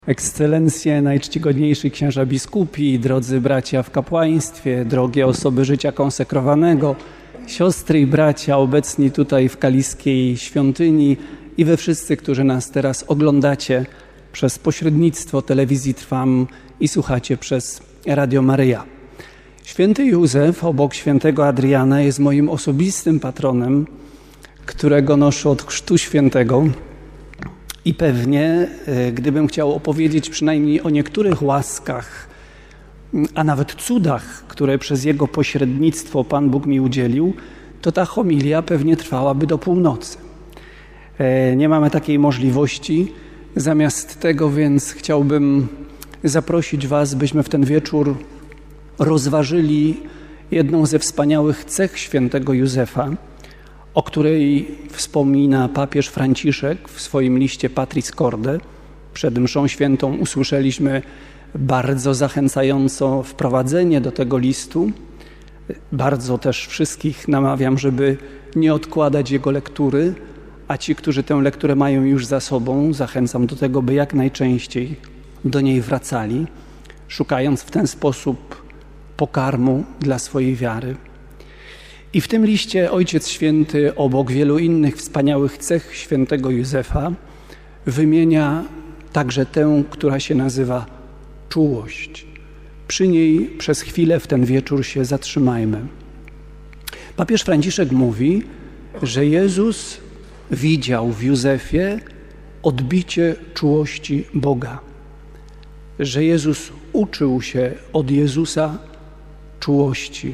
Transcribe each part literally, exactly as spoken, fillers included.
Ekscelencje, najczcigodniejsi księża biskupi, drodzy bracia w kapłaństwie, drogie osoby życia konsekrowanego, siostry i bracia obecni tutaj w kaliskiej świątyni i wy wszyscy, którzy nas teraz oglądacie przez pośrednictwo telewizji Trwam i słuchacie przez Radio Maryja. Święty Józef obok świętego Adriana jest moim osobistym patronem, którego noszę od chrztu świętego. I pewnie, gdybym chciał opowiedzieć przynajmniej o niektórych łaskach, a nawet cudach, które przez jego pośrednictwo Pan Bóg mi udzielił, to ta homilia pewnie trwałaby do północy. Nie mamy takiej możliwości. Zamiast tego więc chciałbym zaprosić was, byśmy w ten wieczór rozważyli jedną ze wspaniałych cech świętego Józefa, o której wspomina papież Franciszek w swoim liście Patris Corde. Przed mszą świętą usłyszeliśmy bardzo zachęcająco wprowadzenie do tego listu. Bardzo też wszystkich namawiam, żeby nie odkładać jego lektury, a ci, którzy tę lekturę mają już za sobą, zachęcam do tego, by jak najczęściej do niej wracali, szukając w ten sposób pokarmu dla swojej wiary. I w tym liście Ojciec Święty obok wielu innych wspaniałych cech świętego Józefa wymienia także tę, która się nazywa czułość. Przy niej przez chwilę w ten wieczór się zatrzymajmy. Papież Franciszek mówi, że Jezus widział w Józefie odbicie czułości Boga. Że Jezus uczył się od Jezusa czułości.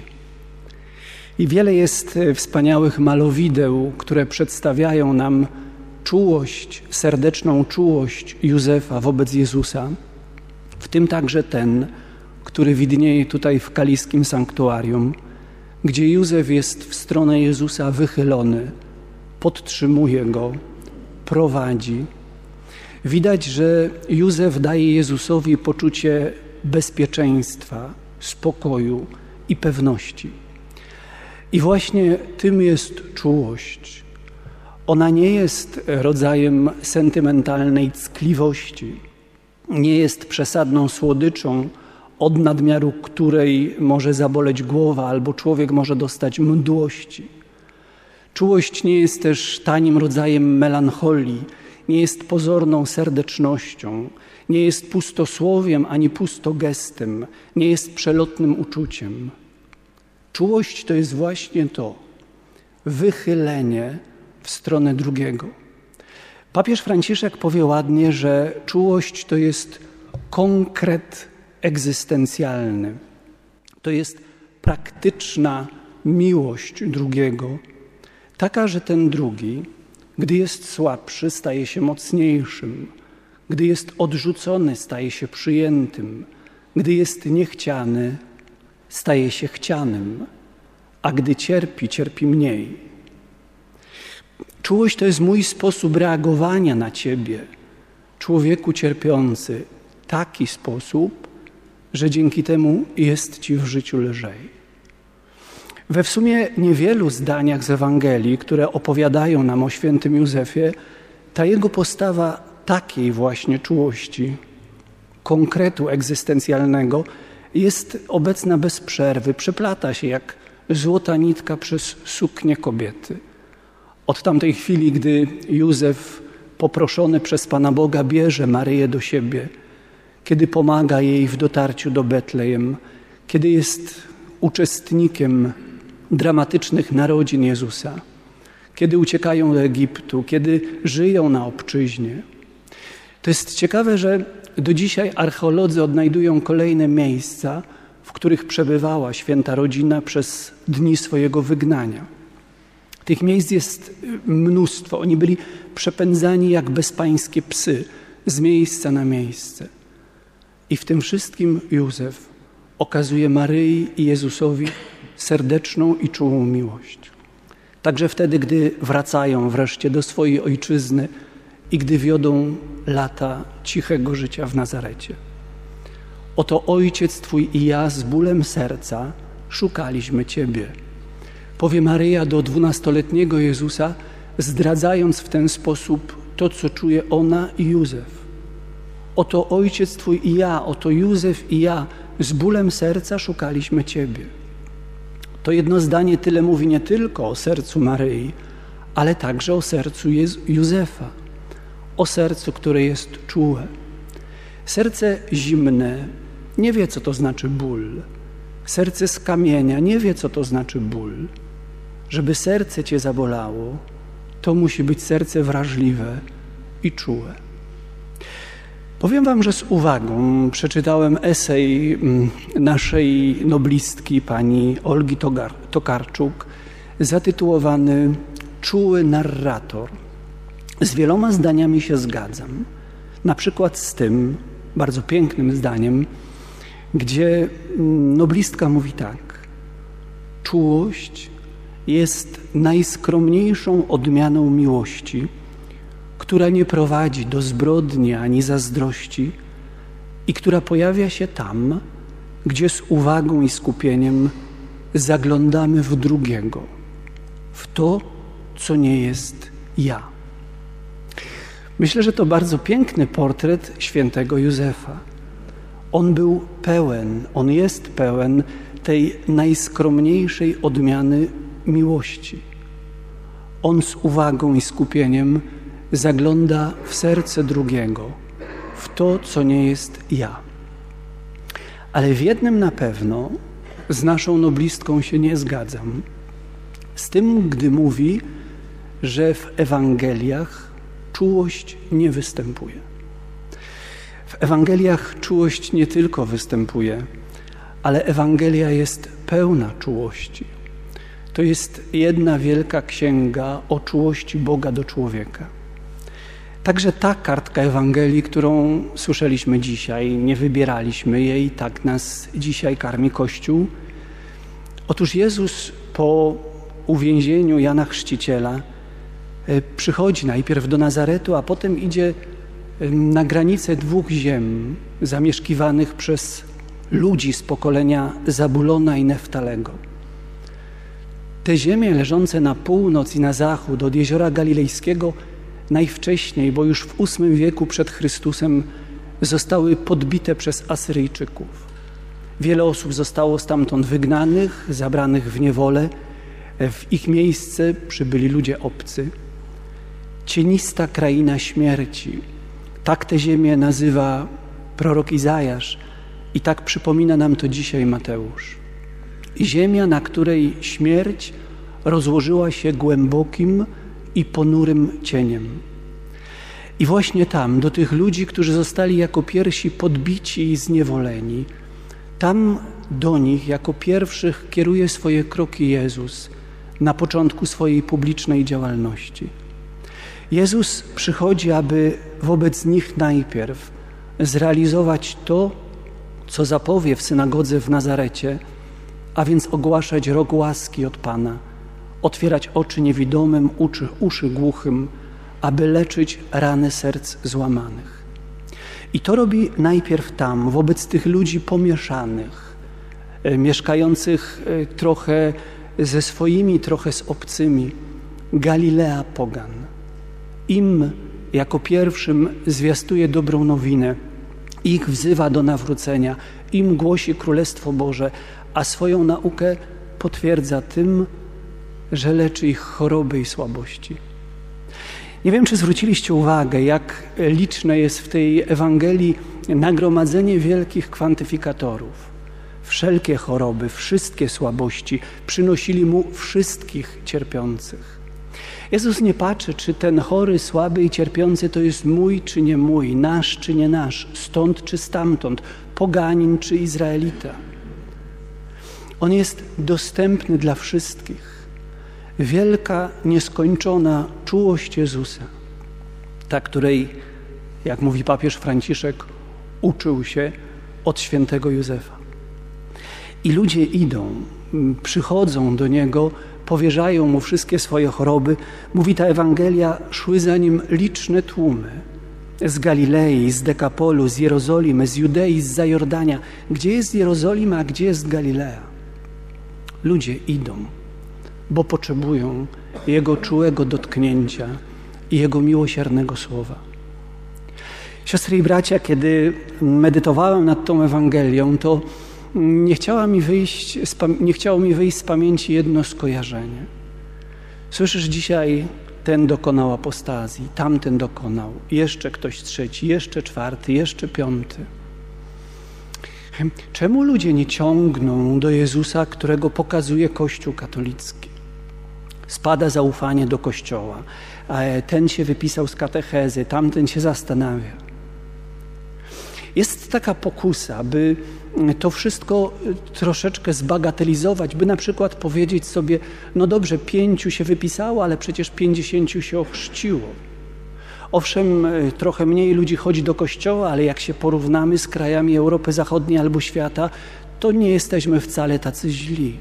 I wiele jest wspaniałych malowideł, które przedstawiają nam czułość, serdeczną czułość Józefa wobec Jezusa, w tym także ten, który widnieje tutaj w kaliskim sanktuarium, gdzie Józef jest w stronę Jezusa wychylony, podtrzymuje Go, prowadzi. Widać, że Józef daje Jezusowi poczucie bezpieczeństwa, spokoju i pewności. I właśnie tym jest czułość. Ona nie jest rodzajem sentymentalnej ckliwości, nie jest przesadną słodyczą, od nadmiaru której może zaboleć głowa albo człowiek może dostać mdłości. Czułość nie jest też tanim rodzajem melancholii, nie jest pozorną serdecznością, nie jest pustosłowiem ani pustogestem, nie jest przelotnym uczuciem. Czułość to jest właśnie to, wychylenie w stronę drugiego. Papież Franciszek powie ładnie, że czułość to jest konkret egzystencjalny. To jest praktyczna miłość drugiego, taka, że ten drugi, gdy jest słabszy, staje się mocniejszym, gdy jest odrzucony, staje się przyjętym, gdy jest niechciany, staje się chcianym, a gdy cierpi, cierpi mniej. Czułość to jest mój sposób reagowania na Ciebie, człowieku cierpiący, taki sposób, że dzięki temu jest Ci w życiu lżej. We w sumie niewielu zdaniach z Ewangelii, które opowiadają nam o świętym Józefie, ta jego postawa takiej właśnie czułości, konkretu egzystencjalnego jest obecna bez przerwy, przeplata się jak złota nitka przez suknię kobiety. Od tamtej chwili, gdy Józef poproszony przez Pana Boga bierze Maryję do siebie, kiedy pomaga jej w dotarciu do Betlejem, kiedy jest uczestnikiem dramatycznych narodzin Jezusa, kiedy uciekają do Egiptu, kiedy żyją na obczyźnie. To jest ciekawe, że do dzisiaj archeolodzy odnajdują kolejne miejsca, w których przebywała święta rodzina przez dni swojego wygnania. Tych miejsc jest mnóstwo. Oni byli przepędzani jak bezpańskie psy z miejsca na miejsce. I w tym wszystkim Józef okazuje Maryi i Jezusowi serdeczną i czułą miłość. Także wtedy, gdy wracają wreszcie do swojej ojczyzny i gdy wiodą lata cichego życia w Nazarecie. Oto Ojciec Twój i ja z bólem serca szukaliśmy Ciebie. Powie Maryja do dwunastoletniego Jezusa, zdradzając w ten sposób to, co czuje ona i Józef. Oto ojciec Twój i ja, oto Józef i ja z bólem serca szukaliśmy Ciebie. To jedno zdanie tyle mówi nie tylko o sercu Maryi, ale także o sercu Józefa, o sercu, które jest czułe. Serce zimne nie wie, co to znaczy ból. Serce z kamienia nie wie, co to znaczy ból. Żeby serce Cię zabolało, to musi być serce wrażliwe i czułe. Powiem Wam, że z uwagą przeczytałem esej naszej noblistki, pani Olgi Tokarczuk, zatytułowany Czuły narrator. Z wieloma zdaniami się zgadzam. Na przykład z tym bardzo pięknym zdaniem, gdzie noblistka mówi tak: czułość jest najskromniejszą odmianą miłości, która nie prowadzi do zbrodni ani zazdrości i która pojawia się tam, gdzie z uwagą i skupieniem zaglądamy w drugiego, w to, co nie jest ja. Myślę, że to bardzo piękny portret świętego Józefa. On był pełen, on jest pełen tej najskromniejszej odmiany miłości. On z uwagą i skupieniem zagląda w serce drugiego, w to, co nie jest ja. Ale w jednym na pewno z naszą noblistką się nie zgadzam. Z tym, gdy mówi, że w Ewangeliach czułość nie występuje. W Ewangeliach czułość nie tylko występuje, ale Ewangelia jest pełna czułości. To jest jedna wielka księga o czułości Boga do człowieka. Także ta kartka Ewangelii, którą słyszeliśmy dzisiaj, nie wybieraliśmy jej, tak nas dzisiaj karmi Kościół. Otóż Jezus po uwięzieniu Jana Chrzciciela przychodzi najpierw do Nazaretu, a potem idzie na granicę dwóch ziem zamieszkiwanych przez ludzi z pokolenia Zabulona i Neftalego. Te ziemie leżące na północ i na zachód od Jeziora Galilejskiego najwcześniej, bo już w ósmym wieku przed Chrystusem, zostały podbite przez Asyryjczyków. Wiele osób zostało stamtąd wygnanych, zabranych w niewolę. W ich miejsce przybyli ludzie obcy. Cienista kraina śmierci. Tak tę ziemię nazywa prorok Izajasz i tak przypomina nam to dzisiaj Mateusz. Ziemia, na której śmierć rozłożyła się głębokim i ponurym cieniem. I właśnie tam, do tych ludzi, którzy zostali jako pierwsi podbici i zniewoleni, tam do nich jako pierwszych kieruje swoje kroki Jezus na początku swojej publicznej działalności. Jezus przychodzi, aby wobec nich najpierw zrealizować to, co zapowie w synagodze w Nazarecie, a więc ogłaszać rok łaski od Pana, otwierać oczy niewidomym, uszy, uszy głuchym, aby leczyć rany serc złamanych. I to robi najpierw tam, wobec tych ludzi pomieszanych, mieszkających trochę ze swoimi, trochę z obcymi, Galilea pogan. Im jako pierwszym zwiastuje dobrą nowinę, ich wzywa do nawrócenia, im głosi Królestwo Boże, a swoją naukę potwierdza tym, że leczy ich choroby i słabości. Nie wiem, czy zwróciliście uwagę, jak liczne jest w tej Ewangelii nagromadzenie wielkich kwantyfikatorów. Wszelkie choroby, wszystkie słabości przynosili Mu wszystkich cierpiących. Jezus nie patrzy, czy ten chory, słaby i cierpiący to jest mój czy nie mój, nasz czy nie nasz, stąd czy stamtąd, poganin czy Izraelita. On jest dostępny dla wszystkich. Wielka, nieskończona czułość Jezusa, ta, której, jak mówi papież Franciszek, uczył się od świętego Józefa. I ludzie idą, przychodzą do Niego, powierzają Mu wszystkie swoje choroby. Mówi ta Ewangelia, szły za Nim liczne tłumy z Galilei, z Dekapolu, z Jerozolimy, z Judei, z Zajordania. Gdzie jest Jerozolima, a gdzie jest Galilea? Ludzie idą, bo potrzebują Jego czułego dotknięcia i Jego miłosiernego słowa. Siostry i bracia, kiedy medytowałem nad tą Ewangelią, to nie, chciała mi wyjść, nie chciało mi wyjść z pamięci jedno skojarzenie. Słyszysz dzisiaj, ten dokonał apostazji, tamten dokonał, jeszcze ktoś trzeci, jeszcze czwarty, jeszcze piąty. Czemu ludzie nie ciągną do Jezusa, którego pokazuje Kościół katolicki? Spada zaufanie do Kościoła. Ten się wypisał z katechezy, tamten się zastanawia. Jest taka pokusa, by to wszystko troszeczkę zbagatelizować, by na przykład powiedzieć sobie, no dobrze, pięciu się wypisało, ale przecież pięćdziesięciu się ochrzciło. Owszem, trochę mniej ludzi chodzi do kościoła, ale jak się porównamy z krajami Europy Zachodniej albo świata, to nie jesteśmy wcale tacy źli.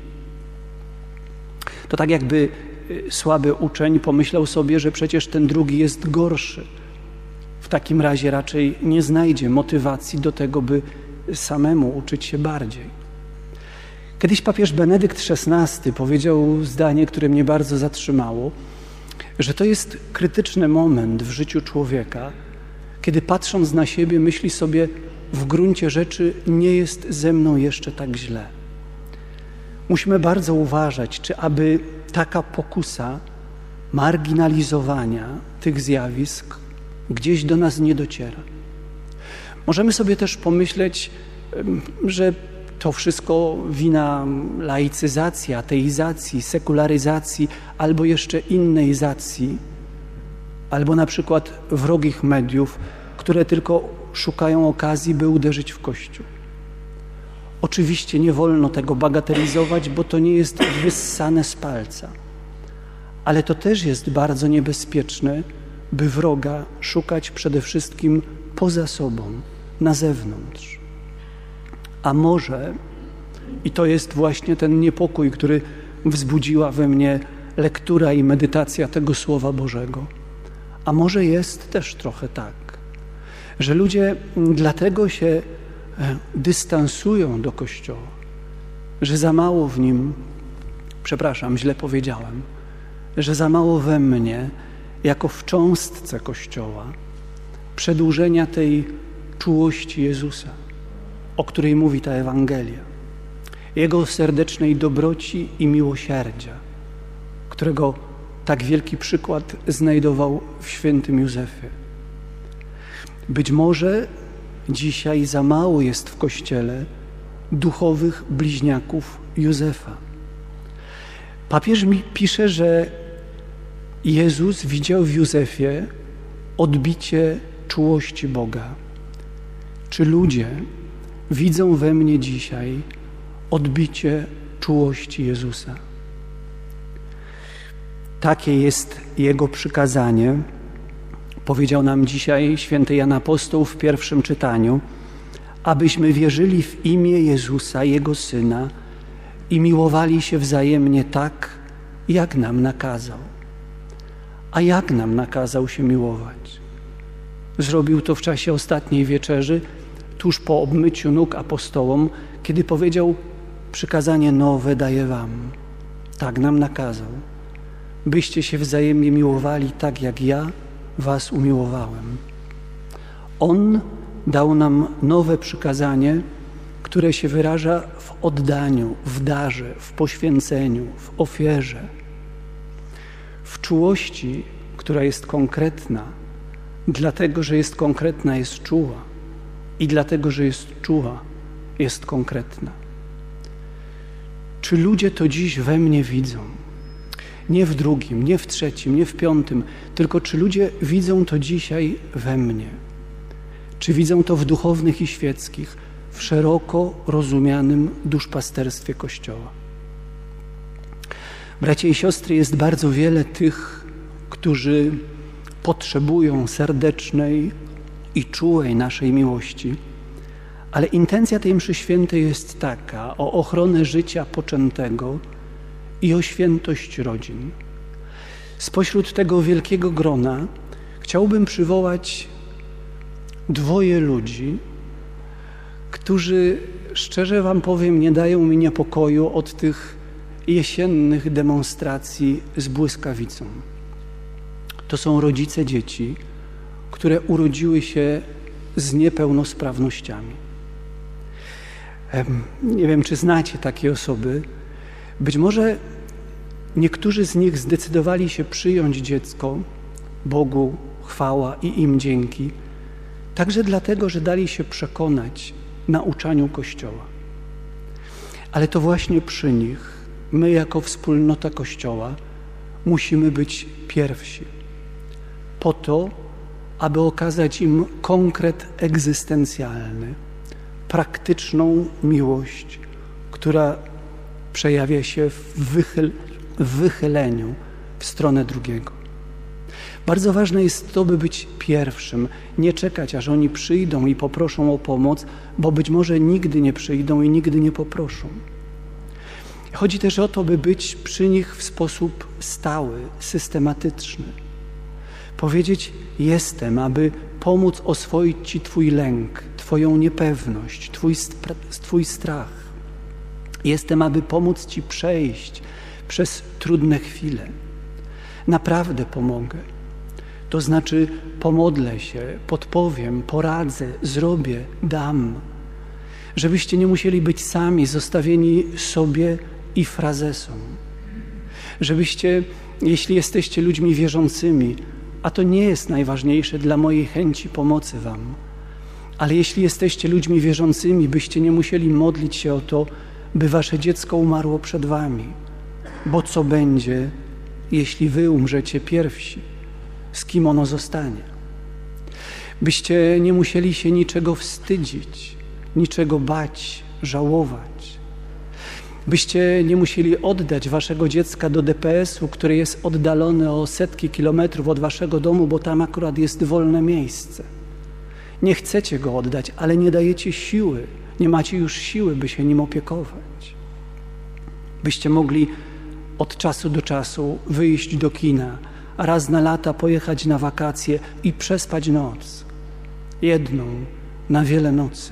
To tak jakby słaby uczeń pomyślał sobie, że przecież ten drugi jest gorszy. W takim razie raczej nie znajdzie motywacji do tego, by samemu uczyć się bardziej. Kiedyś papież Benedykt szesnasty powiedział zdanie, które mnie bardzo zatrzymało, że to jest krytyczny moment w życiu człowieka, kiedy patrząc na siebie myśli sobie, w gruncie rzeczy nie jest ze mną jeszcze tak źle. Musimy bardzo uważać, czy aby taka pokusa marginalizowania tych zjawisk gdzieś do nas nie dociera. Możemy sobie też pomyśleć, że to wszystko wina laicyzacji, ateizacji, sekularyzacji albo jeszcze innej zacji, albo na przykład wrogich mediów, które tylko szukają okazji, by uderzyć w Kościół. Oczywiście nie wolno tego bagatelizować, bo to nie jest wyssane z palca. Ale to też jest bardzo niebezpieczne, by wroga szukać przede wszystkim poza sobą, na zewnątrz. A może, i to jest właśnie ten niepokój, który wzbudziła we mnie lektura i medytacja tego Słowa Bożego, a może jest też trochę tak, że ludzie dlatego się dystansują do Kościoła, że za mało w nim, przepraszam, źle powiedziałem, że za mało we mnie, jako w cząstce Kościoła, przedłużenia tej czułości Jezusa, o której mówi ta Ewangelia, Jego serdecznej dobroci i miłosierdzia, którego tak wielki przykład znajdował w świętym Józefie. Być może dzisiaj za mało jest w Kościele duchowych bliźniaków Józefa. Papież mi pisze, że Jezus widział w Józefie odbicie czułości Boga. Czy ludzie widzą we mnie dzisiaj odbicie czułości Jezusa? Takie jest Jego przykazanie. Powiedział nam dzisiaj święty Jan Apostoł w pierwszym czytaniu, abyśmy wierzyli w imię Jezusa, Jego Syna i miłowali się wzajemnie tak, jak nam nakazał. A jak nam nakazał się miłować? Zrobił to w czasie ostatniej wieczerzy, tuż po obmyciu nóg apostołom, kiedy powiedział: przykazanie nowe daję wam. Tak nam nakazał, byście się wzajemnie miłowali tak, jak ja was umiłowałem. On dał nam nowe przykazanie, które się wyraża w oddaniu, w darze, w poświęceniu, w ofierze, w czułości, która jest konkretna, dlatego, że jest konkretna, jest czuła i dlatego, że jest czuła, jest konkretna. Czy ludzie to dziś we mnie widzą? Nie w drugim, nie w trzecim, nie w piątym, tylko czy ludzie widzą to dzisiaj we mnie? Czy widzą to w duchownych i świeckich, w szeroko rozumianym duszpasterstwie Kościoła? Bracia i siostry, jest bardzo wiele tych, którzy potrzebują serdecznej i czułej naszej miłości, ale intencja tej mszy świętej jest taka: o ochronę życia poczętego i o świętość rodzin. Spośród tego wielkiego grona chciałbym przywołać dwoje ludzi, którzy, szczerze wam powiem, nie dają mi niepokoju od tych jesiennych demonstracji z błyskawicą. To są rodzice dzieci, które urodziły się z niepełnosprawnościami. Nie wiem, czy znacie takie osoby. Być może niektórzy z nich zdecydowali się przyjąć dziecko, Bogu chwała i im dzięki, także dlatego, że dali się przekonać nauczaniu Kościoła. Ale to właśnie przy nich my jako wspólnota Kościoła musimy być pierwsi po to, aby okazać im konkret egzystencjalny, praktyczną miłość, która przejawia się w, wychyl, w wychyleniu w stronę drugiego. Bardzo ważne jest to, by być pierwszym, nie czekać, aż oni przyjdą i poproszą o pomoc, bo być może nigdy nie przyjdą i nigdy nie poproszą. Chodzi też o to, by być przy nich w sposób stały, systematyczny. Powiedzieć jestem, aby pomóc oswoić Ci Twój lęk, Twoją niepewność, Twój, twój strach. Jestem, aby pomóc Ci przejść przez trudne chwile. Naprawdę pomogę. To znaczy pomodlę się, podpowiem, poradzę, zrobię, dam. Żebyście nie musieli być sami, zostawieni sobie i frazesom. Żebyście, jeśli jesteście ludźmi wierzącymi, a to nie jest najważniejsze dla mojej chęci pomocy wam, ale jeśli jesteście ludźmi wierzącymi, byście nie musieli modlić się o to, by wasze dziecko umarło przed wami. Bo co będzie, jeśli wy umrzecie pierwsi? Z kim ono zostanie? Byście nie musieli się niczego wstydzić, niczego bać, żałować. Byście nie musieli oddać waszego dziecka do D P S u, który jest oddalony o setki kilometrów od waszego domu, bo tam akurat jest wolne miejsce. Nie chcecie go oddać, ale nie dajecie siły, nie macie już siły, by się nim opiekować. Byście mogli od czasu do czasu wyjść do kina, a raz na lata pojechać na wakacje i przespać noc. Jedną na wiele nocy.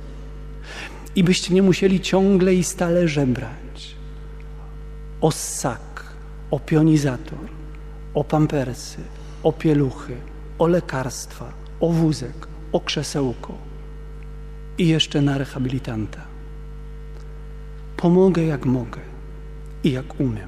I byście nie musieli ciągle i stale żebrać o ssak, o pionizator, o pampersy, o pieluchy, o lekarstwa, o wózek, o krzesełko i jeszcze na rehabilitanta. Pomogę jak mogę i jak umiem.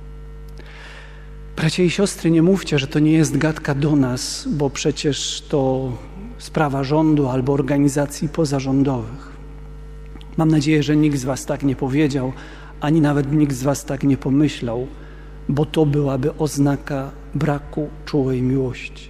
Bracia i siostry, nie mówcie, że to nie jest gadka do nas, bo przecież to sprawa rządu albo organizacji pozarządowych. Mam nadzieję, że nikt z was tak nie powiedział, ani nawet nikt z was tak nie pomyślał, bo to byłaby oznaka braku czułej miłości.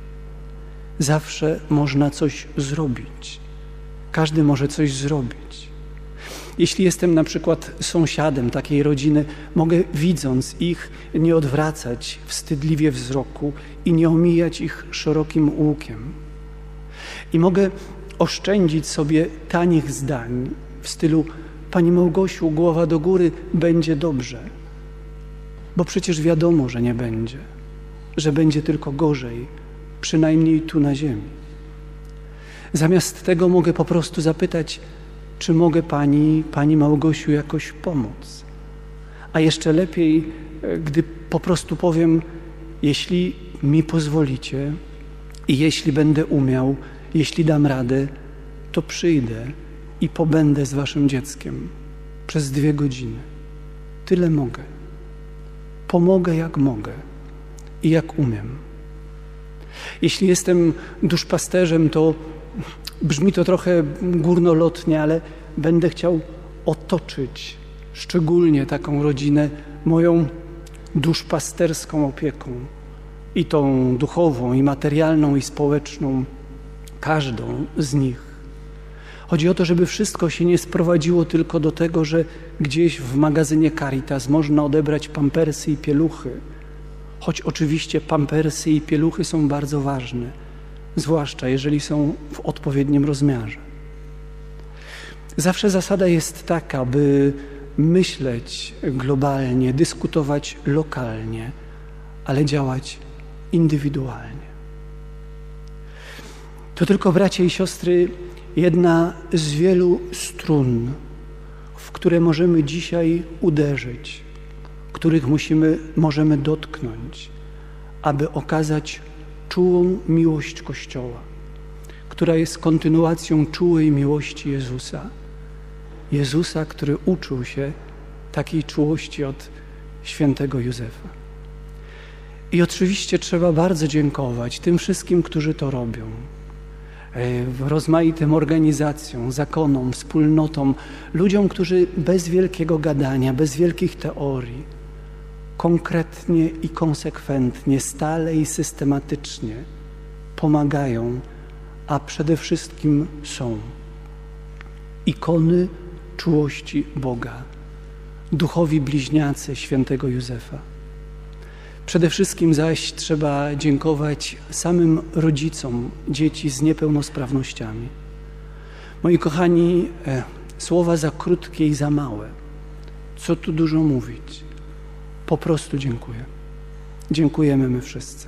Zawsze można coś zrobić. Każdy może coś zrobić. Jeśli jestem na przykład sąsiadem takiej rodziny, mogę, widząc ich, nie odwracać wstydliwie wzroku i nie omijać ich szerokim łukiem. I mogę oszczędzić sobie tanich zdań w stylu: Pani Małgosiu, głowa do góry, będzie dobrze. Bo przecież wiadomo, że nie będzie, że będzie tylko gorzej, przynajmniej tu na ziemi. Zamiast tego mogę po prostu zapytać, czy mogę Pani, Pani Małgosiu, jakoś pomóc? A jeszcze lepiej, gdy po prostu powiem, jeśli mi pozwolicie i jeśli będę umiał, jeśli dam radę, to przyjdę i pobędę z waszym dzieckiem przez dwie godziny. Tyle mogę. Pomogę jak mogę i jak umiem. Jeśli jestem duszpasterzem, to brzmi to trochę górnolotnie, ale będę chciał otoczyć szczególnie taką rodzinę moją duszpasterską opieką. I tą duchową, i materialną, i społeczną. Każdą z nich. Chodzi o to, żeby wszystko się nie sprowadziło tylko do tego, że gdzieś w magazynie Caritas można odebrać pampersy i pieluchy. Choć oczywiście pampersy i pieluchy są bardzo ważne, zwłaszcza jeżeli są w odpowiednim rozmiarze. Zawsze zasada jest taka, by myśleć globalnie, dyskutować lokalnie, ale działać indywidualnie. To tylko, bracia i siostry, jedna z wielu strun, w które możemy dzisiaj uderzyć, których musimy, możemy dotknąć, aby okazać czułą miłość Kościoła, która która jest kontynuacją czułej miłości Jezusa. Jezusa, który uczył się takiej czułości od świętego Józefa. I oczywiście trzeba bardzo dziękować tym wszystkim, którzy to robią. Rozmaitym organizacjom, zakonom, wspólnotom, ludziom, którzy bez wielkiego gadania, bez wielkich teorii, konkretnie i konsekwentnie, stale i systematycznie pomagają, a przede wszystkim są ikony czułości Boga, duchowi bliźniacy świętego Józefa. Przede wszystkim zaś trzeba dziękować samym rodzicom dzieci z niepełnosprawnościami. Moi kochani, e, słowa za krótkie i za małe. Co tu dużo mówić? Po prostu dziękuję. Dziękujemy my wszyscy.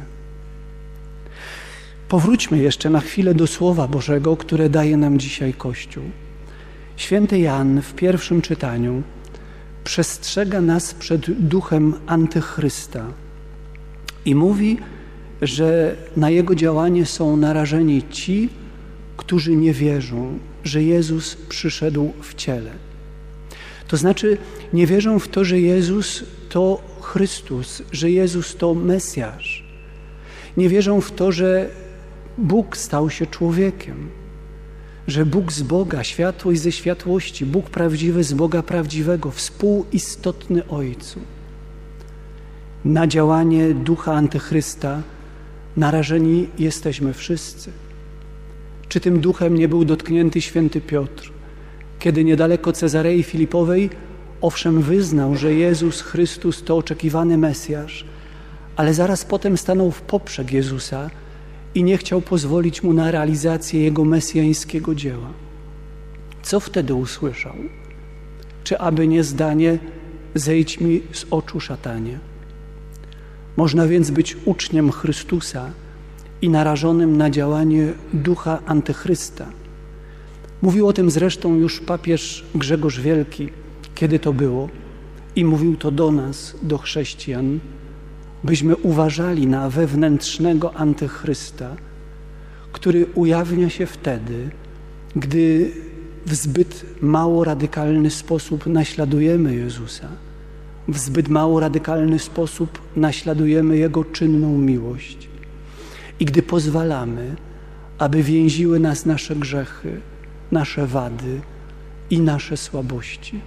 Powróćmy jeszcze na chwilę do Słowa Bożego, które daje nam dzisiaj Kościół. Święty Jan w pierwszym czytaniu przestrzega nas przed duchem Antychrysta i mówi, że na jego działanie są narażeni ci, którzy nie wierzą, że Jezus przyszedł w ciele. To znaczy nie wierzą w to, że Jezus to Chrystus, że Jezus to Mesjasz. Nie wierzą w to, że Bóg stał się człowiekiem, że Bóg z Boga, światłość ze światłości, Bóg prawdziwy z Boga prawdziwego, współistotny Ojcu. Na działanie ducha Antychrysta narażeni jesteśmy wszyscy. Czy tym duchem nie był dotknięty święty Piotr, kiedy niedaleko Cezarei Filipowej owszem wyznał, że Jezus Chrystus to oczekiwany Mesjasz, ale zaraz potem stanął w poprzek Jezusa i nie chciał pozwolić mu na realizację jego mesjańskiego dzieła. Co wtedy usłyszał? Czy aby nie zdanie: zejdź mi z oczu, szatanie. Można więc być uczniem Chrystusa i narażonym na działanie ducha Antychrysta. Mówił o tym zresztą już papież Grzegorz Wielki, kiedy to było, i mówił to do nas, do chrześcijan, byśmy uważali na wewnętrznego Antychrysta, który ujawnia się wtedy, gdy w zbyt mało radykalny sposób naśladujemy Jezusa, w zbyt mało radykalny sposób naśladujemy Jego czynną miłość i gdy pozwalamy, aby więziły nas nasze grzechy, nasze wady i nasze słabości.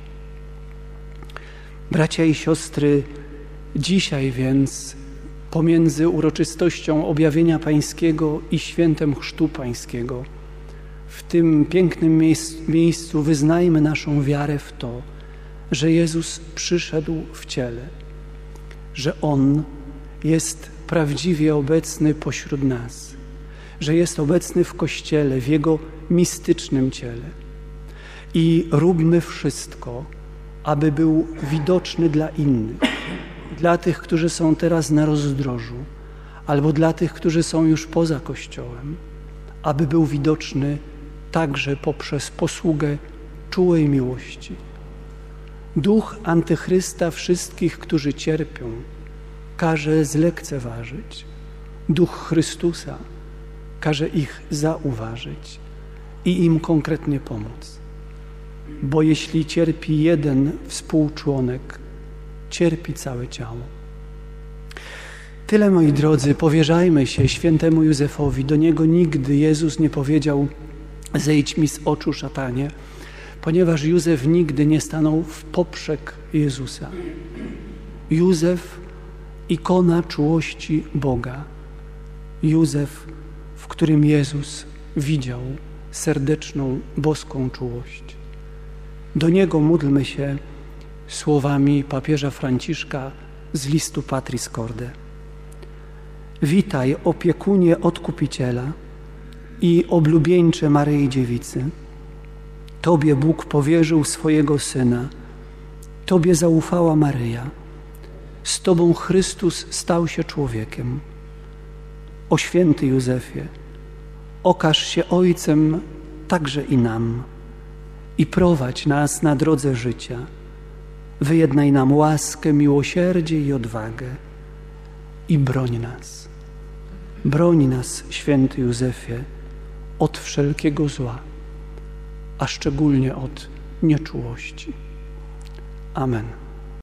Bracia i siostry, dzisiaj więc pomiędzy uroczystością objawienia Pańskiego i świętem Chrztu Pańskiego w tym pięknym miejscu wyznajmy naszą wiarę w to, że Jezus przyszedł w ciele, że On jest prawdziwie obecny pośród nas, że jest obecny w Kościele, w Jego mistycznym ciele. I róbmy wszystko, aby był widoczny dla innych, dla tych, którzy są teraz na rozdrożu, albo dla tych, którzy są już poza Kościołem, aby był widoczny także poprzez posługę czułej miłości. Duch Antychrysta wszystkich, którzy cierpią, każe zlekceważyć. Duch Chrystusa każe ich zauważyć i im konkretnie pomóc. Bo jeśli cierpi jeden współczłonek, cierpi całe ciało. Tyle, moi drodzy, powierzajmy się świętemu Józefowi. Do niego nigdy Jezus nie powiedział: zejdź mi z oczu, szatanie, ponieważ Józef nigdy nie stanął w poprzek Jezusa. Józef, ikona czułości Boga. Józef, w którym Jezus widział serdeczną, boską czułość. Do niego módlmy się słowami papieża Franciszka z listu Patris Corde. Witaj, opiekunie Odkupiciela i oblubieńcze Maryi Dziewicy. Tobie Bóg powierzył swojego Syna, Tobie zaufała Maryja. Z Tobą Chrystus stał się człowiekiem. O święty Józefie, okaż się Ojcem także i nam i prowadź nas na drodze życia. Wyjednaj nam łaskę, miłosierdzie i odwagę i broń nas. Broń nas, święty Józefie, od wszelkiego zła, a szczególnie od nieczułości. Amen.